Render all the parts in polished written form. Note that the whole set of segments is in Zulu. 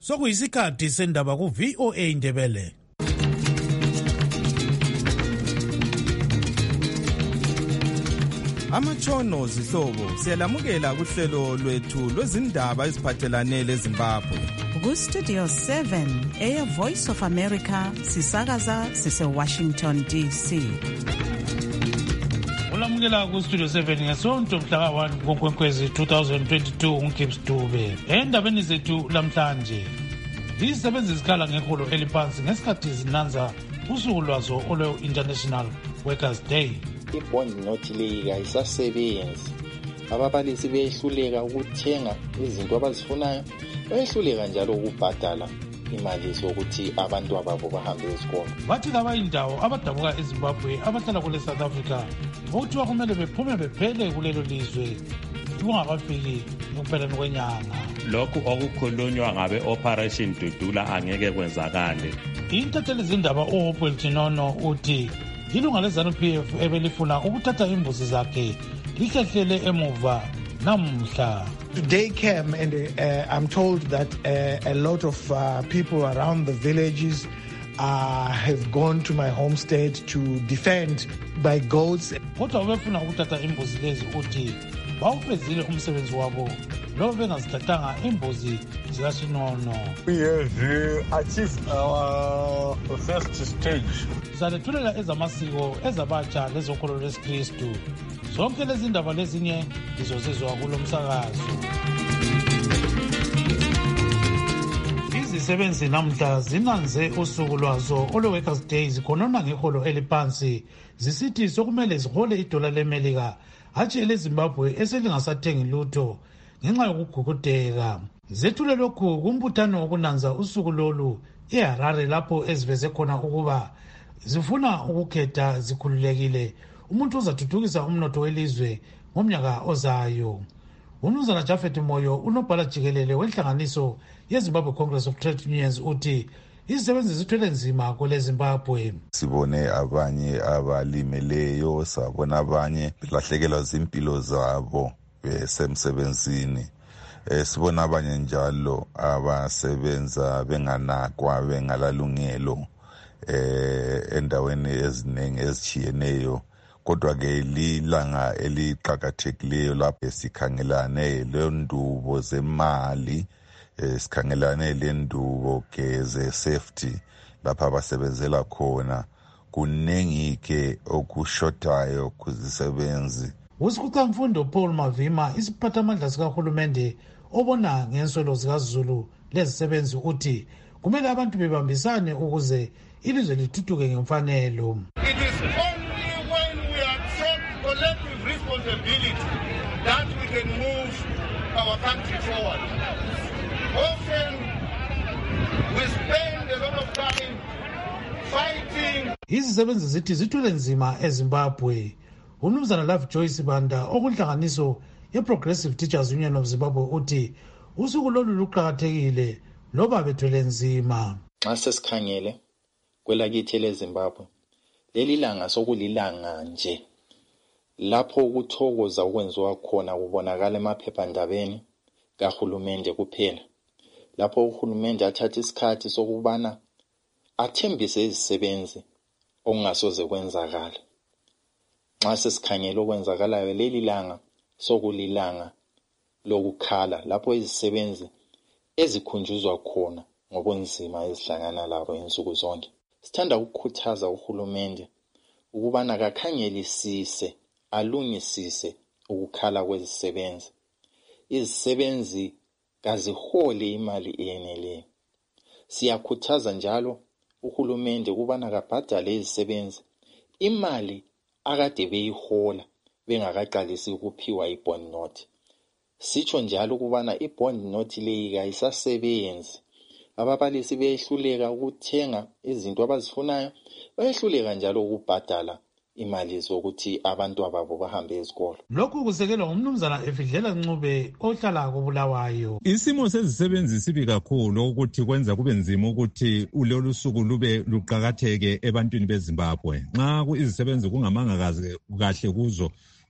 Sokuyisikhathi sendaba ku VOA Indebele. Amatshono zihlobo siyalamukela kuhlelo lwethu lwezindaba eziphathelane leZimbabwe. Ku-Studio 7 Air Voice of America sisakaza sise-Washington DC. Ulamukela ku-Studio 7 ngesonto mhla ka-1 kuNkwenkwezi 2022 uGibbs Dube. Endabeni zethu lamhlanje, izisebenzi zikhala ngeholo eliphansi ngesikhathi zinanza usuku lwazo olwe-International Workers' Day. Ibond not league ayisasebenzi. Ababalisi behluleka ukuthenga izinto abazifunayo, behluleka njalo ukubhadala imali sokuthi abantu ababo bahambe esikole. Bathi laba indawo abadabuka eZimbabwe abahlala kule South Africa okuthiwa kumele bephume bephele kulelo lizwe kungakafiki ekupheleni kwenyanga. Lokhu okukhulunywa ngabe Operation Dudula angeke kwenzakale. Intatheli zindaba uHopeltinono uthi ilunga leZANU-PF ebelifuna ukuthatha imbuzi zakhe lihlehlele emuva namhla. Today came and I'm told that a lot of people around the villages have gone to my homestead to defend my goats. Kodwa ubefuna ukuthatha imbuzi lezi uthi bawufezile umsebenzi wabo lo bengazithathanga imbuzi zikaSinono. We have achieved our first stage. Zanethulela ezamasiko ezabatsha lezokholo lwesikristu. Zonke lezi ndaba lezinye izozizwa kulo msakazo. Izisebenzi namhla zinanze usuku lwazo olwe-Workers' Day zikhonona ngeholo eliphansi zisithi sokumele zihole idola leMelika hatshi eleZimbabwe eselingasathengi lutho ngenxa yokugugudeka. Zethule lokhu kumbuthano wokunanza usuku lolu eHarare lapho eziveze khona ukuba zifuna ukukhetha zikhululekile umuntu uzathuthukisa umnotho welizwe ngomnyaka ozayo. Umnumzana Jafet Moyo unobhala jikelele wenhlanganiso yeZimbabwe Congress of Trade Unions uthi izisebenzi zithwele nzima kwele Zimbabwe. Sibone abanye abalimeleyo, sabona abanye belahlekelwa zimpilo zabo besemsebenzini. Sibona abanye njalo abasebenza benganakwa bengalalungelo endaweni eziningi ezichiyeneyo. Kodwa ke lilanga eliqhakathekileyo lapho sikhangelane lendubo zemali, sikhangelane lendubo ke ze safety lapha abasebenzela khona. Kunengi ke okushotayo kuzisebenzi. Usikhulumfundo Paul Mavima isiphathamandla sikahulumende obona ngenswelo zikaZulu lezisebenzi uthi kumele abantu bebambisane ukuze ilizwe lithuthuke ngemfanelo. It is only when we are taught collective responsibility that we can move our country forward. Often we spend a lot of time fighting. Izisebenzi zithi zithwele nzima eZimbabwe. Umnumzana Love Joyce Banda okunhlanganiso ye-Progressive Teachers Union of Zimbabwe uthi usuku lolu luqhakathekile loba bethwele nzima. Xa sesikhangele kwelakithi leZimbabwe, leli langa sokulilanga nje lapho ukuthokoza okwenziwa khona kubonakala emaphephandabeni kahulumende kuphela. Lapho uhulumende athatha isikhathi sokubana athembise izisebenzi okungasoze kwenzakala. Xa sesikhangele okwenzakalayo, leli langa sokulilanga lokukhala lapho izisebenzi ezikhunjuzwa khona ngobunzima ezihlangana labo insuku zonke. Sithanda ukukhuthaza uhulumende ukubana akakhangelisise, alungisise ukukhala kwezisebenzi. Izisebenzi kazihole imali eyeneleyo. Siyakhuthaza njalo uhulumende ukubana akabhadale izisebenzi imali akade beyihola bengakaqalisi ukuphiwa ibond note. Sitsho njalo ukubana ibond note leyi ayisasebenzi. Ababalisi behluleka ukuthenga izinto abazifunayo, behluleka njalo ukubhadala imali zokuthi abantu ababo bahambe esikole. Lokhu kusekelwa ngumnumzana Efidlela Ncube ohlala koBulawayo. Isimo sezisebenzi sibi kakhulu ukuthi kwenza kube nzima ukuthi lolu suku lube luqhakatheke ebantwini beZimbabwe. Nxa izisebenzi kungamanga kahle kuzo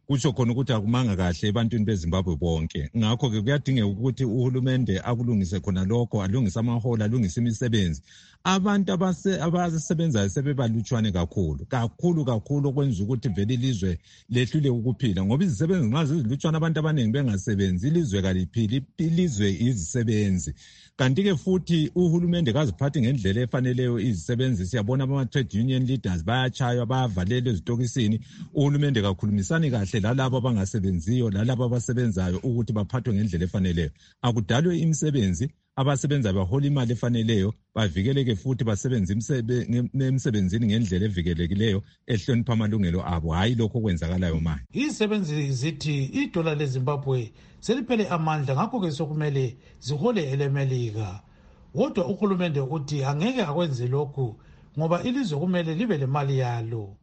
kutsho khona ukuthi akumanga kahle ebantwini beZimbabwe bonke. Ngakho-ke kuyadingeka ukuthi uhulumende akulungise khona lokho, alungise amaholo, alungise imisebenzi. Abantu abasebenzayo sebebalutshwane kakhulu okwenza ukuthi vele ilizwe lehlule ukuphila, ngoba izisebenzi nxa zizilutshwane abantu abaningi bengasebenzi, ilizwe kaliphili, ilizwe izisebenzi. Kanti-ke futhi uhulumende kaziphathi ngendlela efaneleyo izisebenzi. Siyabona ama-trade union leaders bayatshaywa, bayavalelwa ezitokisini. Uhulumende kakhulumisani kahle lalabo abangasebenziyo, lalabo abasebenzayo ukuthi baphathwe ngendlela efaneleyo. Akudalwe imisebenzi, abasebenza bahola imali efaneleyo, bavikeleke futhi basebenze emsebenzini ngendlela evikelekileyo ehlonipha amalungelo abo, hayi lokho kwenzakalayo manje. Izisebenzi zithi idola leZimbabwe seliphele amandla, ngakho-ke sokumele zihole elemelika. Kodwa uhulumende uthi angeke akwenze lokhu ngoba ilizwe kumele libe lemali yalo.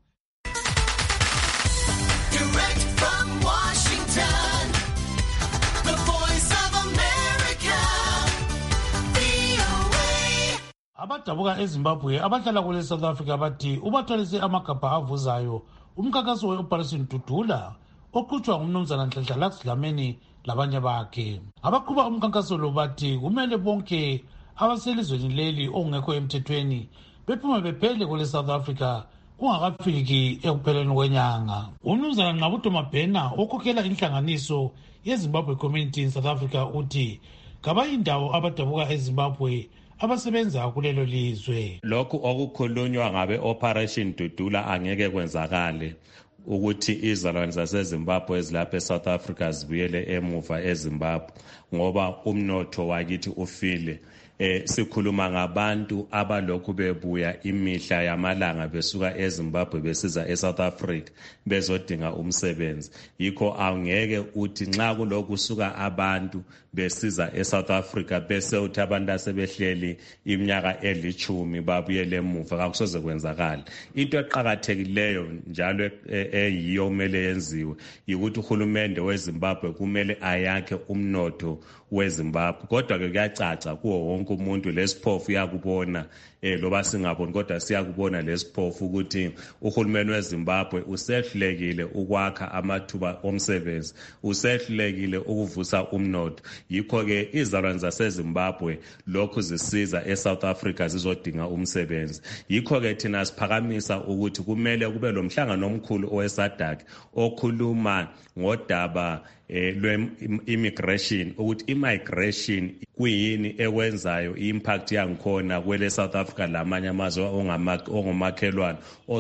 Abadabuka eZimbabwe abahlala kule South Africa bathi ubathwalise amagabha avuzayo umkhankaso we-Operation Dudula oqhutshwa ngumnumzana Nhlanhla Lux Dlamini labanye bakhe. Abaqhuba umkhankaso lo bathi kumele bonke abaselizweni leli ongekho emthethweni bephume bephele kule South Africa kungakafiki ekupheleni kwenyanga. Umnumzana Nqabuto Mabhena okhokhela inhlanganiso yeZimbabwe Community in South Africa uthi kabayindawo abadabuka eZimbabwe abasebenza kulelo lizwe. Lokhu okukhulunywa ngabe Operation Dudula angeke kwenzakale ukuthi izalwane zaseZimbabwe ezilapha eSouth Africa zibuyele emuva eZimbabwe ngoba umnotho wakithi ufile. Sikhuluma ngabantu abalokhu bebuya imihla yamalanga besuka eZimbabwe besiza eSouth Africa bezodinga umsebenzi. Yikho angeke uthi nxa kulokhu suka abantu besiza eSouth Africa bese uthi abantu asebehleli iminyaka eli10 babuyele emuva, akusoze kwenzakala. Into eqhakathekileyo njalo eyiyo kumele yenziwe ukuthi uhulumende weZimbabwe kumele ayakhe umnotho weZimbabwe. Kodwa ke kuyacaca kuwo wonke umuntu lesiphofu yakubona loba singaboni kodwa siyakubona lesiphofu ukuthi uhulumeni weZimbabwe usehlulekile ukwakha amathuba omsebenzi, usehlulekile ukuvusa umnotho. Yikho ke izalwane zaseZimbabwe lokhu zisiza eSouth Africa zizodinga umsebenzi. Yikho ke thina siphakamisa ukuthi kumele kube lo mhlangano omkhulu oweSADC okhuluma ngodaba lwe-immigration, ukuthi immigration kuyini ekwenzayo impact yangikhona kwele South Africa lamanye amazwe ongomakhelwane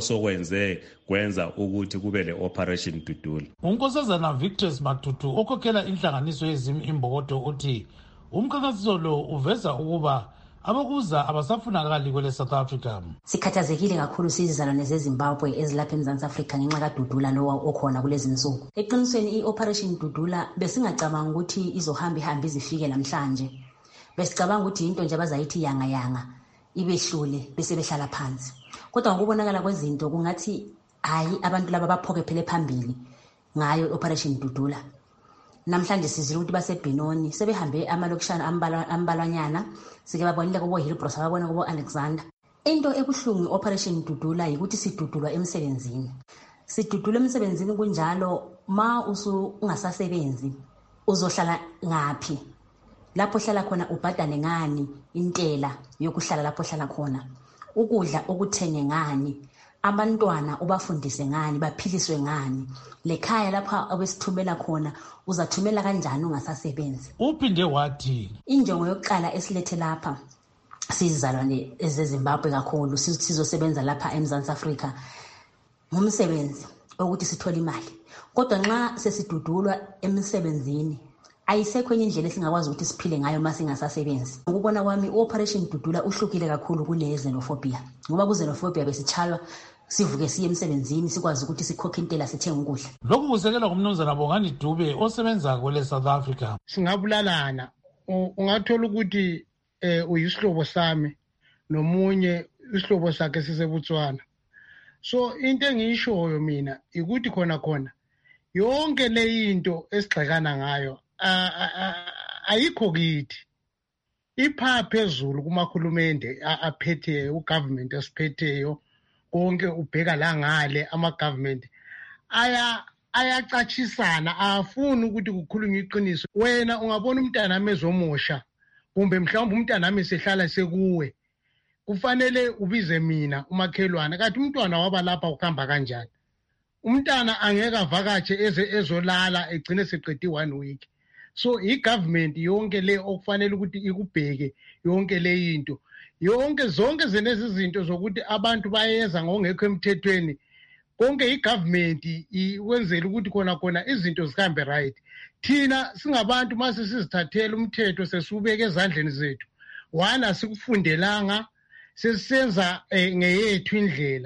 kwenza ukuthi kube le Operation Dudula. Unkosazana Victor Matutu okhokhela inhlanganiso yezimbokodo uthi umkhankaso lo uveza ukuba abakuza abasafunakali kwele South Africa. Sikhathazekile kakhulu sizizalwane zeZimbabwe ezilapha eMzantsi Afrika ngenxa kaDudula lo okhona kulezi insuku. Eqinisweni i-Operation Dudula besingacabanga ukuthi izohamba izifike namhlanje. Besicabanga ukuthi into nje abazayithi yanga ibehlule bese behlala phansi. Kodwa ngokubonakala kwezinto kungathi hayi abantu laba baphokephele phambili ngayo i-Operation Dudula. Namhlanje sizile ukuthi baseBenoni sebehambe amalokishana ambalwanyana, sike babonile kubo Hillbrow, babona kubo Alexander. Into ebuhlungu i-Operation Dudula yikuthi sidudulwa emsebenzini. Sidudulwa emsebenzini kunjalo ma ungasasebenzi uzohlala ngaphi? Lapho hlala khona ubhadale ngani intela yokuhlala lapho hlala khona? Ukudla okuthenge ngani? Abantwana ubafundise ngani, baphiliswe ngani? Lekhaya lapha abesithumela khona uzathumela kanjani ungasasebenzi? Uphinde wathi injongo yokuqala esilethe lapha sizizalwane ezeZimbabwe kakhulu sizosebenza lapha eMzantsi Afrika ngumsebenzi ukuthi sithole imali. Kodwa nxa sesidudulwa emsebenzini ayisekho enye indlela esingakwazi ukuthi siphile ngayo masingasasebenzi. Ukubona kwami i-Operation Dudula uhlukile kakhulu kule xenophobia, ngoba ku-xenophobia besitshalwa sivuke siye emsebenzini sikwazi ukuthi sikhokhe intela sithenge ukudla. Lokhu kusekela kumnumzana Bongani Dube osebenza kwele South Africa. Singabulalana, ungathola ukuthi uyisihlobo sami nomunye isihlobo sakhe siseBotswana. So into engiyishoyo mina ukuthi khona yonke le into esigxekana ngayo ayikho kithi. Ipha phezulu kumakhulumende aphetheyo, ugovernment esiphetheyo konke ubheka la ngale ama-government ayacatshisana afuni ukuthi kukhulunywe iqiniso. Wena ungabona umntana amezomosha kumbe mhlawumbe umntana ami sehlala sekuwe, kufanele ubize mina umakhelwane, kanti umntwana waba lapha ukuhamba kanjani? Umntana angeke avakatshe ezolala egcine seqedi 1 week. So i-government yonke le okufanele ukuthi ikubheke yonke le into, zonke zenezi zinto zokuthi abantu bayeza ngongekho emthethweni, konke i-government iwenzela ukuthi khona izinto zihambe right. Thina singabantu mase sizithathela umthetho sesubeka ezandleni zethu, wana sikufundelanga, sesisenza ngeyethu indlela,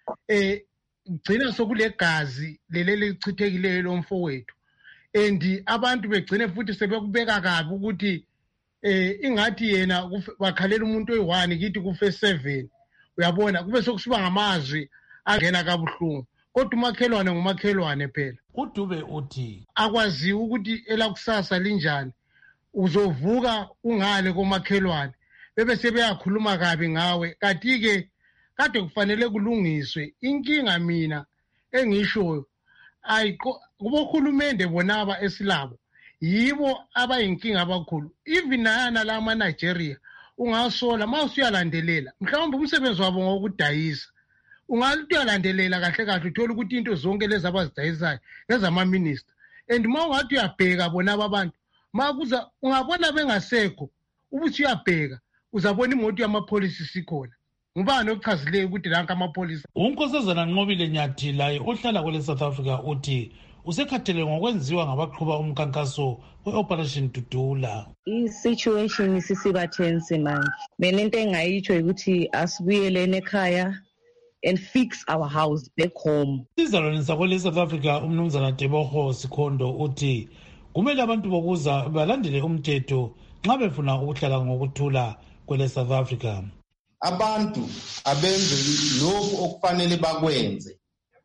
gcina sokulegazi leli lichithekileyo lomfowethu, and abantu begcine futhi sebekubeka kabi ukuthi ingathi yena bakhalela umuntu oyi-1 kithi kufe 7. Uyabona, kube sokusiba ngamazwi angena kabuhlungu, kodwa umakhelwane ngumakhelwane phela. uDube uthi akwaziwa ukuthi elakusasa linjani, uzovuka ungale komakhelwane bebe sebeyakhuluma kabi ngawe, kanti-ke kade kufanele kulungiswe. Inkinga mina engishoyo kubohulumende bonaba esilabo, yibo abayinkinga abakhulu. Even nayana la ama-Nigeria ungasola ma usuyalandelela, mhlawumbe umsebenzi wabo ngokudayisa, ungathi uyalandelela kahle kahle uthola ukuthi into zonke lezi abazidayisayo ngezama-minister, and ma ungathi uyabheka bonaba abantu makuza ungabona bengasekho, ubuthi uyabheka uzabona imoto yamapholisi sikhona. Ngubani okuchazileyo ukuthi lanka amapholisa? uNkosazana Nqobile Nyathi laye ohlala kwele South Africa uthi usekhathele ngokwenziwa ngabaqhuba umkankaso we-Operation Dudula. I-situation sisiba tense manje. Mina into engayitsho ukuthi asibuyelene ekhaya and fix our house back home. Isizalwane sakwele South Africa umnumzana Tebogo Sikhondo uthi kumele abantu bokuza balandele umthetho nxa befuna ukuhlala ngokuthula kwele South Africa. Abantu abenze lokhu okufanele bakwenze,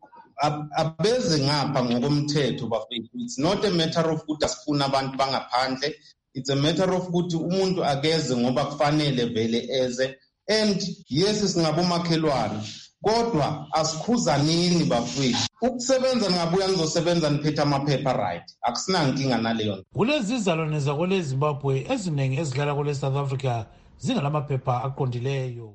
abeze ngapha ngokomthetho bafethu. It's not a matter of ukuthi asifuna abantu bangaphandle, it's a matter of ukuthi umuntu akeze ngoba kufanele vele eze. And yes, singabomakhelwane, kodwa asikhuzanini bafethu. Ukusebenza ngabuya ngizosebenza niphethe amaphepha right, akusinankinga naleyo. Kulezi izalwane zakwele Zimbabwe eziningi ezidlala kwele South Africa zingalamaphepha aqondileyo.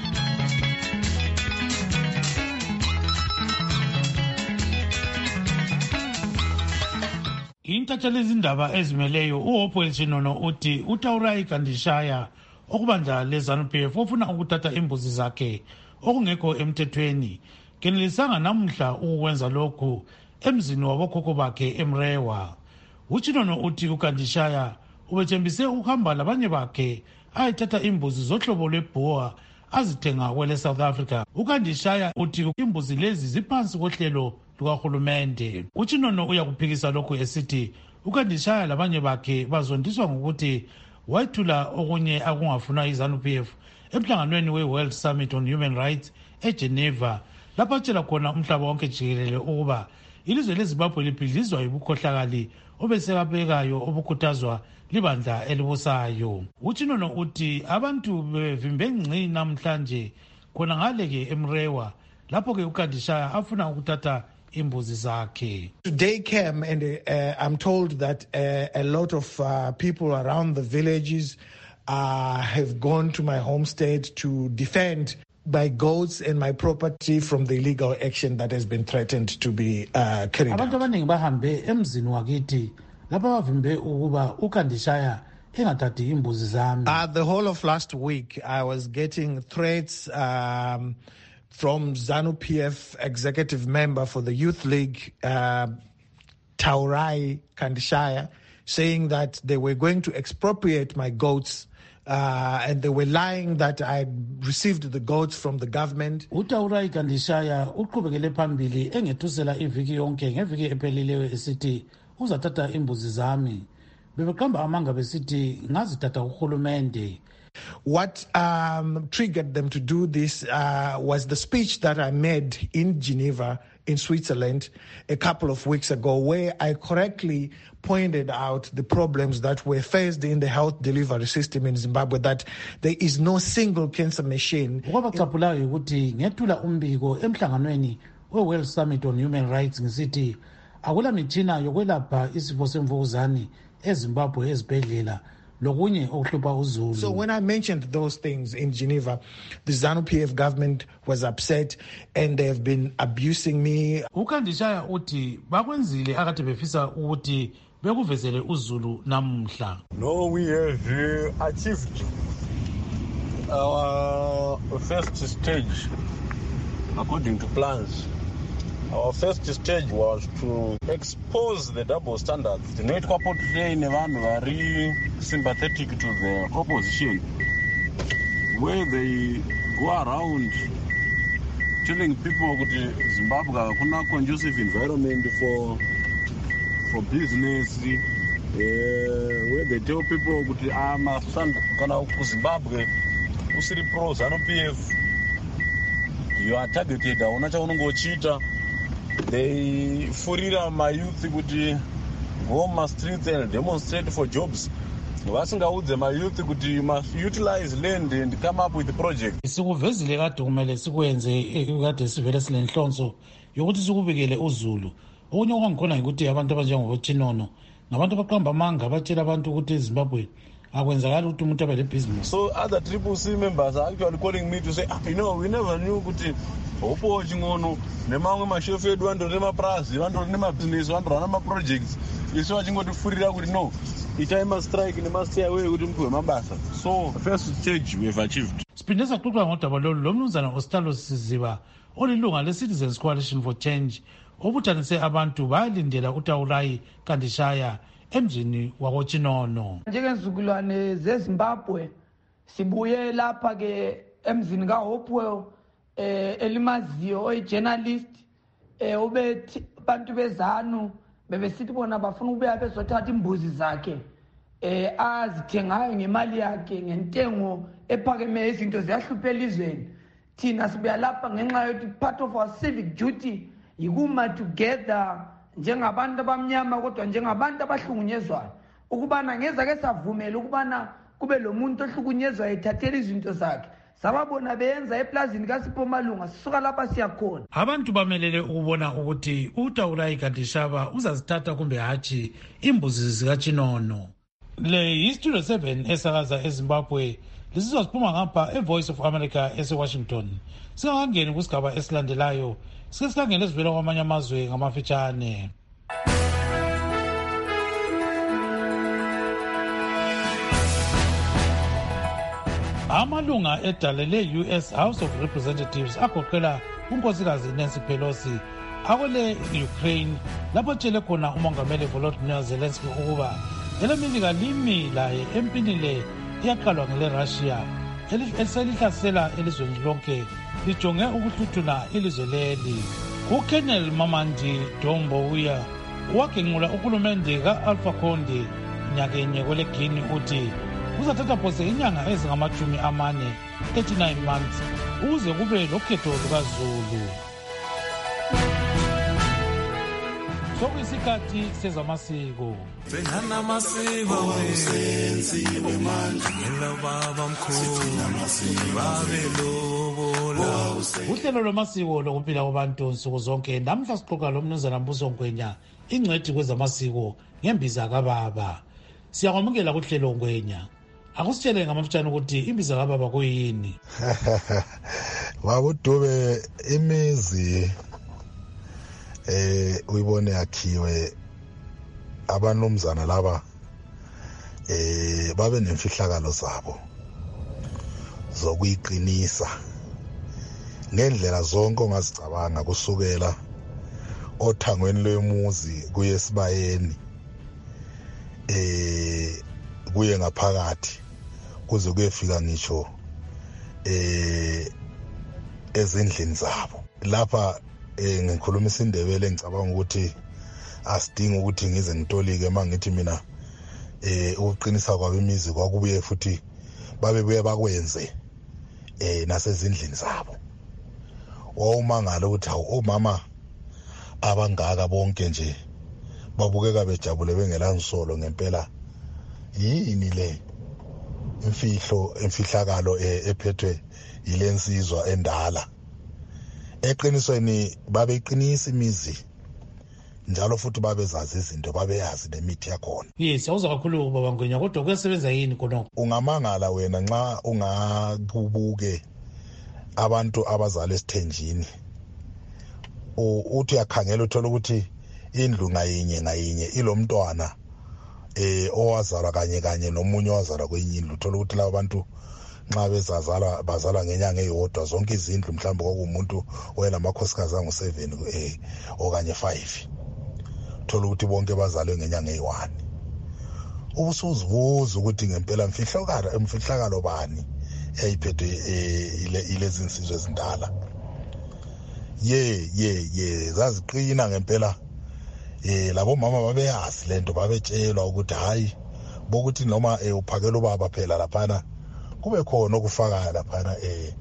Intatheli izindaba ezimeleyo uHopewell Chinono uthi uTaurai Kandishaya okubandla leZANU-PF ofuna ukuthatha imbuzi zakhe okungekho emthethweni kenelisanga namuhla ukwenza lokhu emzini wabokhokho bakhe eMrewa. uChinono uthi uKandishaya ubethembise ukuhamba labanye bakhe ayithatha imbuzi zohlobo lwebhoa azithenga kwele South Africa. uKandishaya uthi imbuzi lezi ziphansi kohlelo lukahulumende. uChinono uyakuphikisa lokhu esithi uKandishaya labanye bakhe bazondiswa ngokuthi wayethula okunye akungafunwa iZANU-PF emhlanganweni we-World Summit on Human Rights eGeneva, lapho atshela khona umhlaba wonke jikelele ukuba ilizwe leZimbabwe libhidlizwa yibukhohlakali obesekabekayo obukhuthazwa libandla elibusayo. uChinono uthi abantu bevimbe ngci namhlanje khona ngale-ke eMrewa lapho-ke uKandishaya afuna ukuthatha imbuzi zakhe. Today came and I'm told that a lot of people around the villages have gone to my homestead to defend my goats and my property from the illegal action that has been threatened to be carried out. Abantu abaningi bahambe emzini wakithi lapha bavimbe ukuba uKandishaya engathathi imbuzi zami. The whole of last week I was getting threats from ZANU-PF executive member for the Youth League, Taurai Kandishaya, saying that they were going to expropriate my goats and they were lying that I received the goats from the government. uTaurai Kandishaya uqhubekele phambili engethusela iviki yonke ngeviki ephelileyo esithi uzathatha imbuzi zami. Bebeqamba amanga besithi ngazithatha kuhulumende. What triggered them to do this was the speech that I made in Geneva, in Switzerland, a couple of weeks ago, where I correctly pointed out the problems that were faced in the health delivery system in Zimbabwe, that there is no single cancer machine. Ukuthi ngethula umbiko emhlanganweni we-World Summit on Human Rights ngisithi akula mitshina yokwelapha isifo semvukuzane eZimbabwe ezibhedlela lokunye okuhlupha uzulu. So when I mentioned those things in Geneva, the ZANU-PF government was upset and they have been abusing me. uKandishaya uthi bakwenzile akade befisa ukuthi bekuvezele uzulu namuhla. No, we have achieved our first stage according to plans. Our first stage was to expose the double standards. Tinoitwa portray nevanhu vari sympathetic to the opposition, where they go around telling people that Zimbabwe hakuna conducive environment for business, where they tell people that kana kuZimbabwe usiri pro ZANU-PF, you are targeted, hauna chaunongochita. They furira my youth kuti go on my streets and demonstrate for jobs. Vasingaudze my youth kuti you must utilize land and come up with the project. Sikuvezile kade kumele sikwenze kade sivele silenhlonzo yokuthi sikubikele uzulu. Okunye okwangikhona ukuthi abantu abanjengoChinono ngabantu abaqamba amanga batshela abantu ukuthi eZimbabwe akwenzakala ukuthi umuntu abe lebusiness. So other Triple C members are actually calling me to say, we never knew kuti Opo Chingono nemamwe mashefu edu vantu nemaprazi vantu nemabhizinesi vantu vana maprojects isu vachingotofurira kuti no itaima strike nemastay away kuti mupiwe mabasa. So first stage we have achieved. Siphinde saxoxa ngodaba lolu lomnumzana Ostalo Siziba olilunga le-Citizens Coalition for Change obuthanise abantu bayalindela uTaulai Kandishaya emzini wakoChinono. Njengezizukulwane zeZimbabwe sibuye lapha ke emzini kaHopewell elimaziyo oyi-journalist ubethi abantu bezanu bebesithi bona bafuna ukubuya bezothatha imbuzi zakhe azithengayo ngemali yakhe ngentengo ephakemeyo. Izinto ziyahlupha elizweni. Thina sibuya lapha ngenxa yokuthi part of our civic duty yikuma together njengabantu abamnyama kodwa njengabantu abahlukunyezwayo ukubana ngezake savumela ukubana kube lo muntu ohlukunyezwayo ethathela izinto zakhe. Sababona beyenza eplazini kaSipho Malunga sisuka lapha siyakhona. Abantu bamelele ukubona ukuthi uTaulai Kandishaya uzazithatha kumbe hatshi imbuzi zikaChinono. Le History 7 esakaza eZimbabwe lisizwa siphuma ngapha eVoice of America eseWashington. Singangeni kusigaba esilandelayo sike sikhangele ezivela kwamanye amazwe ngamafitshane. Amalunga edalele US House of Representatives agoqela unkosikazi Nancy Pelosi akole Ukraine lapho tshele khona umongameli Volodymyr Zelensky ukuba elemelika limi laye empini le iyaqalwa ngele Russia eliselihlasela elizweni lonke lijonge ukuhluthuna ilizwe leli. uKenel Mamandi Domboya wagenqula uhulumende ka-Alpha Conde nyakenye kweleGini uthi uzathatha phose inyanga ezingama-40 39 months ukuze kube lokhetho lukaZulu. Sokuyisikhathi sezamasiko. Uhlelo lwamasiko lokuphila kwabantu nsuku zonke namhla sixoxa lomnumzana Mbuso Ngwenya ingcwethi kwezamasiko ngembiza kababa. Siyakwamukela kuhlelo Ngwenya. Akusitshele ngamafutshane ukuthi imbiza kababa kuyini. Babudube imizi uyibone yakhiwe abanomzana laba babe nemfihlakalo zabo zokuyiqinisa ngendlela zonke ongazicabanga kusukela othangweni lwemuzi kuye sibayeni kuye ngaphakathi kuze kuyefika ngisho ezindlini zabo lapha ngikhuluma isindebele ngicabanga ukuthi asidingi ukuthi ngize ngitolike mangithi mina ukuqinisa kwabo imizi kwakubuye futhi babebuye bakwenze nasezindlini zabo. Wawumangala ukuthi omama abangaka bonke nje babukeka bejabule bengelansolo ngempela yini le imfihlakalo ephethwe yilensizwa endala. Eqinisweni babeqinisa imizi njalo futhi babezazi izinto babeyazi nemithi yakhona. Yes, awuza kakhulu baba Ngwenya, kodwa kuyasebenza yini khona? Ungamangala wena nxa ungabubuke abantu abazala esithenjini uthi uyakhangela uthola ukuthi indlu ngayinye ilomntwana owazalwa kanye nomunye owazalwa kwenye indlu. Uthola ukuthi laba bantu nxa bazalwa ngenyanga eyodwa zonke izindlu mhlawumbe kwakumuntu oyelamakhosikazi angu-7 okanye 5. Uthola ukuthi bonke bazalwe ngenyanga eyi-1. Ubusuzibuza ukuthi ngempela mfihlakalo bani eyayiphethe ilezi insizwe ezindala. Zaziqina ngempela. Labo mama babeyazi lento, babetshelwa ukuthi hayi bokuthi noma uphakela ubaba phela laphana kube khona okufaka laphana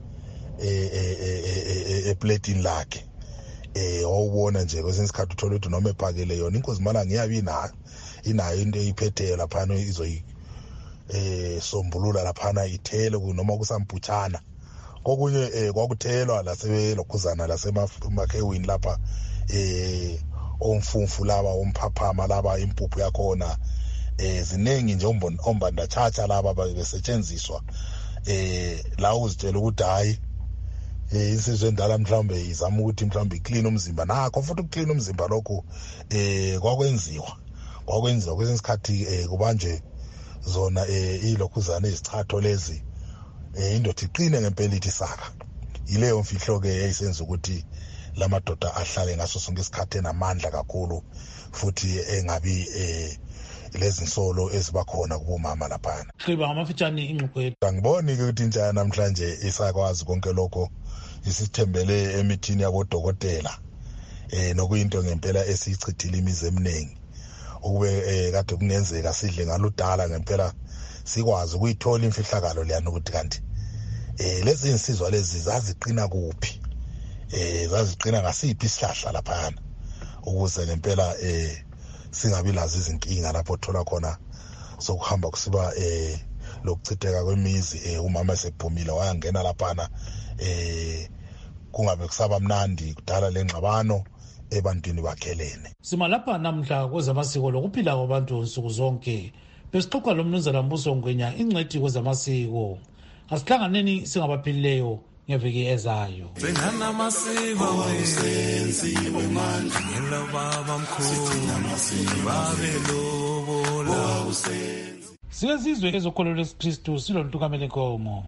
eplatini lakhe. Wawubona nje kwesinye isikhathi uthola ukuthi noma ephakele yona inkosi mala ngiyabi inayo into eyiphetheyo laphana sombulula laphana ithele noma kusamputshana. Kokunye kwakuthelwa laselokhuzana lasemakhewini lapha omfumfu laba omphaphama laba impuphu yakhona ziningi nje ombanda chacha laba besetshenziswa la uzitshela ukuthi hayi insizwe endala mhlawumbe izama ukuthi mhlawumbe iclean umzimba. Nakho futhi ukuclean umzimba lokho kwakwenziwa kwesinye isikhathi kubanje zona ilokhuzana ezichatho lezi indoda iqine ngempela ithi saka. Yileyo mfihlo-ke eyayisenza ukuthi lamadoda ahlale ngaso sonke isikhathi enamandla kakhulu futhi engabi lezi nsolo ezibakhona kubomama laphana. Hleba ngamafitshane ingxoxo yethu. Angiboni-ke ukuthi intsha namhlanje isakwazi konke lokho, isithembele emithini yabodokotela nokuyinto ngempela esiyichithile imizi eminingi ukube kade kungenzeka sidle ngaludala ngempela sikwazi ukuyithola imfihlakalo leyana ukuthi kanti lezi insizwa lezi zaziqina kuphi, zaziqina ngasiphi isihlahla laphana ukuze ngempela singabi lazo izinkinga lapho thola khona sokuhamba kusiba lokuchitheka kwemizi umama esephumile wayangena laphana kungabe kusaba mnandi kudala lengxabano ebantwini bakhelene. Simalapha namhla kwezamasiko lokuphila kwabantu nsuku zonke. Besixoxa lo Mnumzana Mbuso Ngwenya, ingcwethi kwezamasiko. Asihlanganeni singabaphilileyo ngeviki ezayo. Sengana amasiko awusenziwe manje ngelo baba mkhulu babelobola awusenzi. Sizwe ezokholwa leSikristu silontukamele nkomo.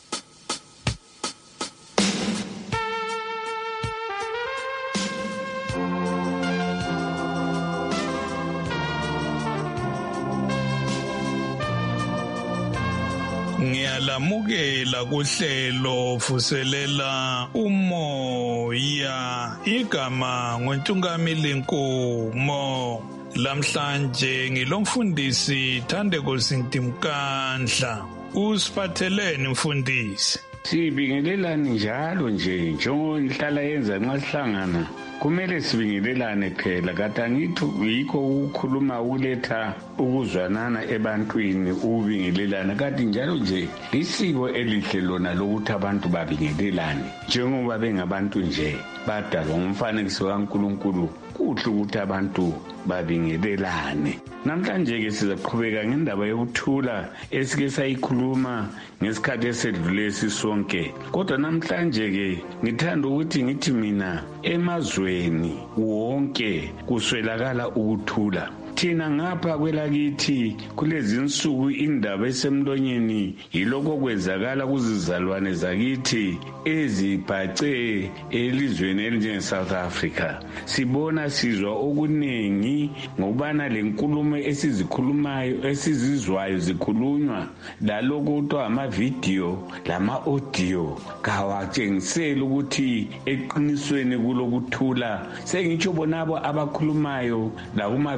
Ngiyalamukela kuhlelo vuselela umoya, igama ngoNtungamili Nkomo. Lamhlanje ngilomfundisi Thandeko Sintimkandla. Usiphatheleni mfundisi? Sibingelelani njalo nje njengoba ngihlala yenza nxa sihlangana. Kumele sibingelelane phela, kati angithi yikho ukukhuluma ukuletha ukuzwanana ebantwini ukubingelelana, kati njalo nje lisiko elihle lona lokuthi abantu babingelelane njengoba bengabantu nje badalwa ngumfanekiso kaNkulunkulu. Kuhle ukuthi abantu babingelelane. Namhlanje-ke sizaqhubeka ngendaba yokuthula esike sayikhuluma ngesikhathi esedlule sisonke. Kodwa namhlanje-ke ngithanda ukuthi ngithi mina emazweni wonke kuswelakala ukuthula. Thina ngapha kwelakithi kulezi insuku indaba esemlonyeni yilokho kwenzakala kuzizalwane zakithi ezibhace elizweni elinjenge-South Africa. Sibona sizwa okuningi ngokubana le nkulumo esizikhulumayo esizizwayo zikhulunywa lalokho kuthiwa amavidiyo lama-audio kawatshengiseli ukuthi eqinisweni kulokuthula. Sengitsho bonabo abakhulumayo lakumavidiyo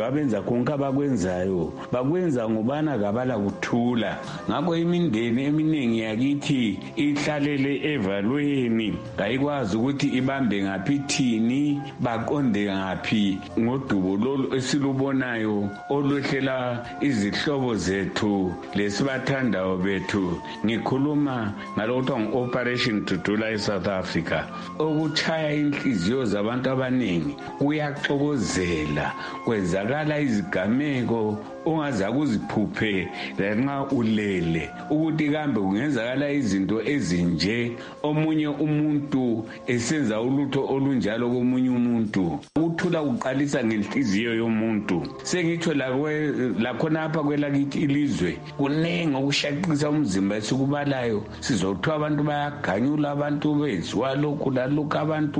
izinto abenza konke abakwenzayo bakwenza ngobana kabala kuthula. Ngakho imindeni eminingi yakithi ihlalele evalweni, kayikwazi ukuthi ibambe ngaphi thini, baqonde ngaphi ngodubo lolu esilubonayo olwehlela izihlobo zethu lesibathandayo bethu. Ngikhuluma ngalokho ngu-Operation Dudula eSouth Africa. Okuchaya inhliziyo zabantu abaningi kuyaxokozela, kwenzakala izigameko ongaza kuziphuphe lanxa ulele ukuthi kambe kungenzakala izinto ezinje, omunye umuntu esenza ulutho olunjalo komunye umuntu. Ukuthula kuqalisa ngenhliziyo yomuntu. Sengitsho lakhona apha kwelakithi ilizwe kunengi okushaqisa umzimba esikubalayo. Sizothiwa abantu bayaganyula, abantu benziwa lokhu lalokhu, abantu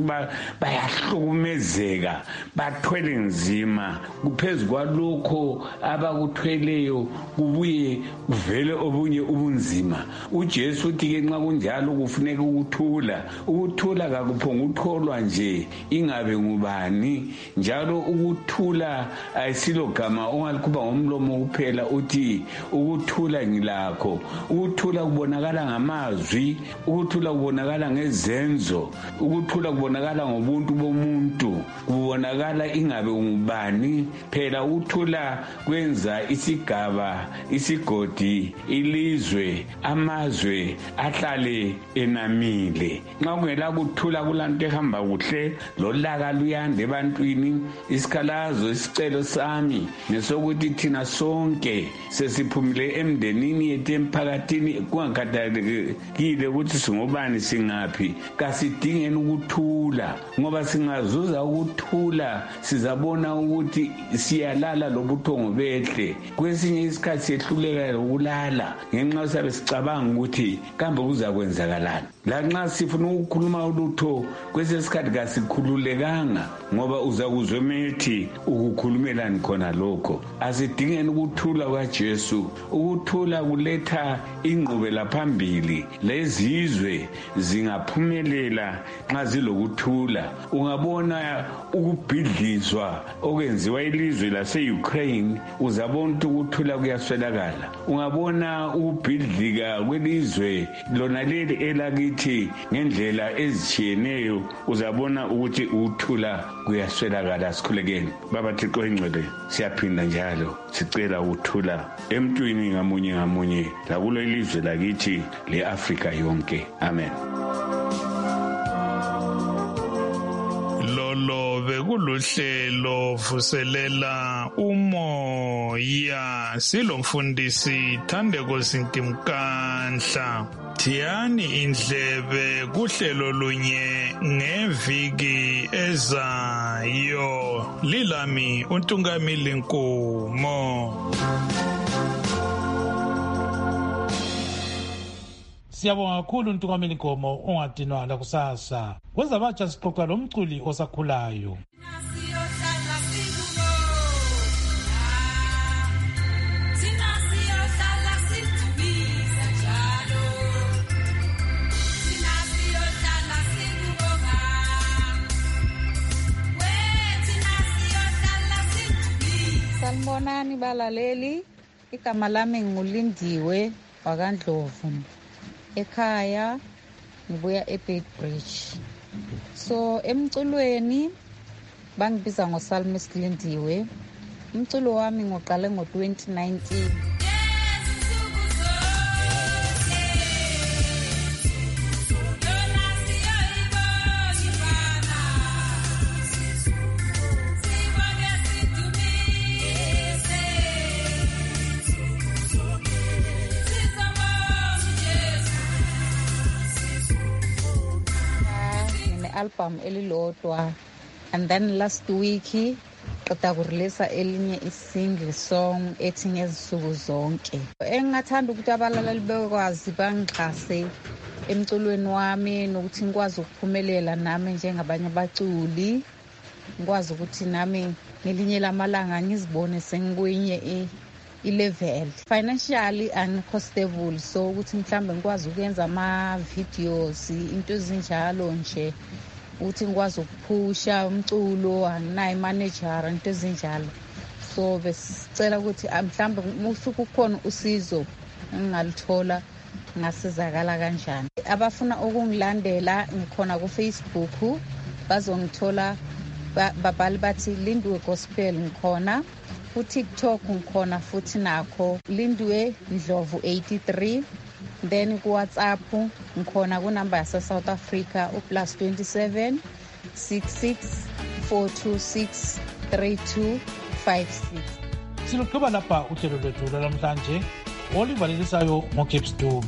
bayahlukumezeka, bathwele nzima. Kuphezu kwalokho abakuthweleyo kubuye kuvele obunye ubunzima. UJesu uthi-ke nxa kunjalo kufuneka ukuthula. Ukuthula kakuphonga ukutholwa nje ingabe ngubani, njalo ukuthula ayisilogama ongalikhupha ngomlomo kuphela uthi ukuthula ngilakho. Ukuthula kubonakala ngamazwi, ukuthula kubonakala ngezenzo, ukuthula kubonakala ngobuntu bomuntu, kubonakala ingabe ngubani. Phela ukuthula kwenza isigaba, isigodi, ilizwe, amazwe ahlale enamile. Nxa kungela kuthula kulanto ehamba kuhle, lolaka luyanda ebantwini. Isikhalazo, isicelo sami nesokuthi thina sonke sesiphumile emndenini yethu, emphakathini, kungakhathalekile ukuthi singobani singaphi, kasidingeni ukuthula, ngoba singazuza ukuthula sizabona ukuthi siyalala lobuthongo behle. Kwesinye isikhathi sehluleka ukulala ngenxa sabe sicabanga ukuthi kambe kuzakwenzakalani. Lanxa sifuna ukukhuluma ulutho kwesinye isikhathi kasikhululekanga, ngoba uzakuzwe methi ukukhulumelani khona lokho. Asidingeni ukuthula kwaJesu. Ukuthula kuletha ingqubela phambili. Lezizwe zingaphumelela nxa zilokuthula. Ungabona ukubhidlizwa okwenziwa ilizwe lase-Ukraine, uzabona ukuthi ukuthula kuyaswelakala. Ungabona ukubhidlika kwelizwe lona leli elakithi ngendlela ezitshiyeneyo, uzabona ukuthi ukuthula kuyaswelakala. Sikhulekeni. Baba Thixo oyingcwele, siyaphinda njalo sicela ukuthula emntwini ngamunye ngamunye lakulo ilizwe lakithi le-Afrika yonke. Amen. Lolo bekuluhlelo vuselela umoya, silomfundisi Thandeko Sintimkanhla. Thiyani indlebe kuhlelo lunye ngeviki ezayo. Lilami uNtungamili Nkomo. Siyabonga kakhulu uNtungamili Nkomo ongadinwa la kusasa. Kwezabatsha sixoxa lomculi osakhulayo. Sanibonani balaleli, igama lami nguLindiwe wakwaNdlovu. Ekhaya ngibuya eBeitbridge. So emculweni bangibiza ngoSalmist Lindiwe. Umculo wami ngoqale ngo-2019. Album elilodwa, and then last week qeda kureleasa elinye i-single song ethi ngezisuku zonke. Engingathanda ukuthi abalaleli bekwazi bangixhase emculweni wami nokuthi ngikwazi ukuphumelela nami njengabanye abaculi, ngikwazi ukuthi nami ngelinye lamalanga ngizibone sengikwenye i-level. Financially angikho stable, so ukuthi mhlambe ngikwazi ukwenza ama-videos, into ezinjalo nje, ukuthi ngikwazi ukuphusha umculo, anginayo manager, into ezinjalo. so besicela ukuthi mhlawumbe musuku kukhona usizo engalithola ngasizakala kanjani. Abafuna ukungilandela ngikhona ku-Facebook bazongithola babhali bathi Lindiwe Gospel ngikhona, ku-TikTok ngikhona futhi nakho Lindiwe Ndlovu 83, then ku-WhatsApp ngikhona kunamba yase South Africa +27 66 426 3256. Siluqhuba lapha uhlelo lwethu lwamhlanje olivalelisayo ngoGibbs Dube.